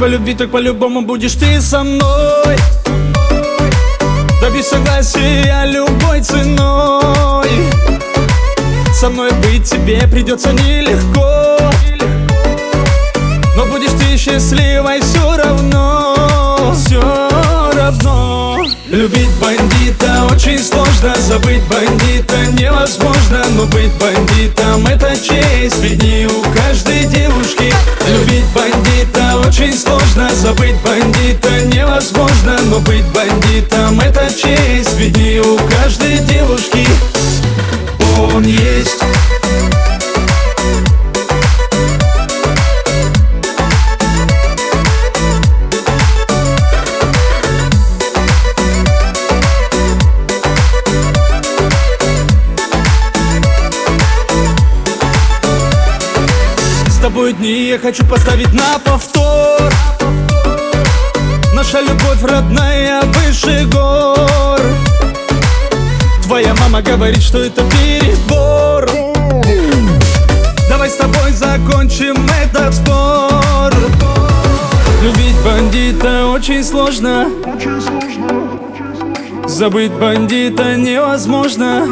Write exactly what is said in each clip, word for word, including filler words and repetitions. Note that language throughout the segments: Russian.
по любви, так по-любому будешь ты со мной. Добьюсь согласия любой ценой. Со мной быть тебе придется нелегко, но будешь ты счастливой все равно, все равно. Любить бандита очень сложно, забыть бандита невозможно, но быть бандитом — это честь, ведь не у каждой девушки. Любить бандита очень сложно, забыть бандита невозможно, но быть бандитом — это честь, ведь не у каждой девушки он есть. С тобой дни я хочу поставить на повтор. Наша любовь родная выше гор. Твоя мама говорит, что это перебор. Давай с тобой закончим этот спор. Любить бандита очень сложно, забыть бандита невозможно.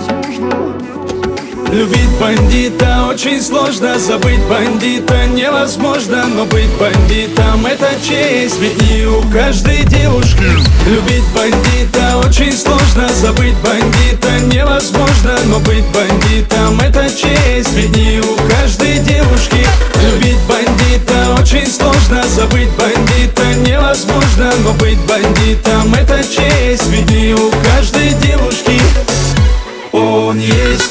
Любить бандита очень сложно, забыть бандита невозможно, но быть бандитом — это честь, ведь не у каждой девушки. Любить бандита очень сложно, забыть бандита невозможно, но быть бандитом — это честь, ведь не у каждой девушки. Любить бандита очень сложно, забыть бандита невозможно, но быть бандитом — это честь, ведь не у каждой девушки он есть.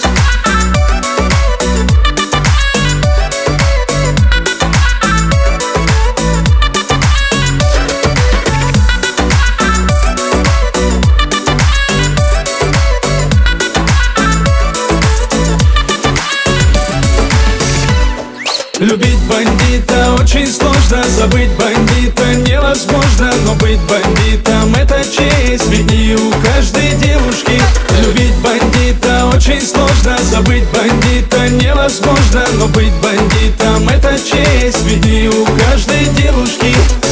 Любить бандита очень сложно, забыть бандита невозможно, но быть бандитом — это честь, ведь не у каждой девушки. Любить бандита очень сложно, забыть бандита невозможно, но быть бандитом — это честь, ведь не у каждой девушки.